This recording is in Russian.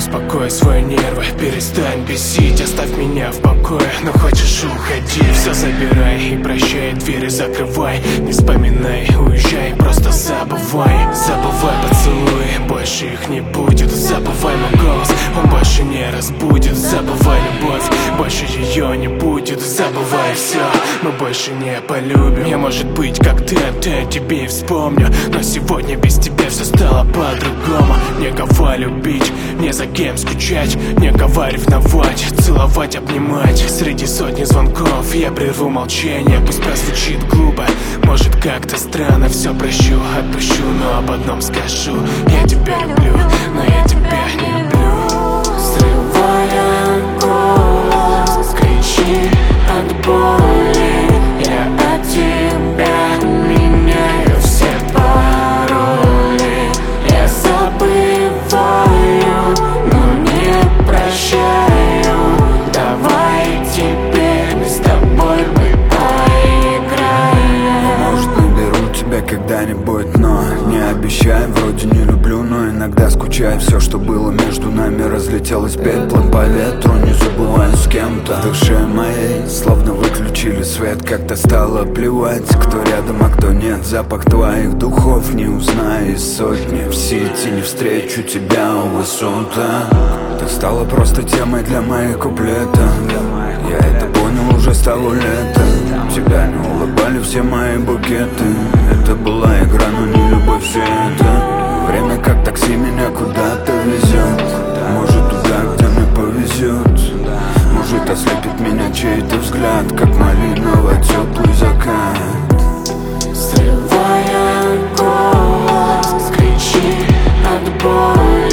успокой свои нервы, перестань бесить, оставь меня в покое. Но хочешь уходи, все забирай и прощай, двери закрывай. Не вспоминай, уезжай, просто забывай. Забывай поцелуи, больше их не будет. Забывай мой голос, он больше не разбудит. Забывай любовь, больше ее не будет. Забывай все, мы больше не полюбим. Я, может быть, как ты, о тебе и вспомню, но сегодня без тебя все стало по-другому. Некого любить, не за кем скучать, некого ревновать, целовать, обнимать. Среди сотни звонков я прерву молчание. Пусть прозвучит глупо, может как-то странно. Все прощу, отпущу, но об одном скажу: я тебя люблю, но я тебя не люблю. Срывая голос, кричи от боли. Я от тебя меняю все пароли. Я забываю, но не прощаю. Давай теперь мы с тобой поиграем. Может, наберу тебя когда-нибудь, но не обещаю. Вроде не люблю, но иногда скучаю. Все, что было между нами, разлетелось пеплом по ветру. Не забываю с кем-то. В душе моей словно выключили свет. Как-то стало плевать, кто рядом, а кто нет. Запах твоих духов не узнаю из сотни. В сети не встречу тебя у высота. Ты стала просто темой для моих куплетов. Я это понял уже с того лета. Тебя не улыбали все мои букеты. Это была игра, но не любовь все это. Время как такси меня куда-то везет. Может туда, где мне повезет. Может ослепит меня чей-то взгляд, как малиновый теплый закат. Срывая голос, кричи от боли.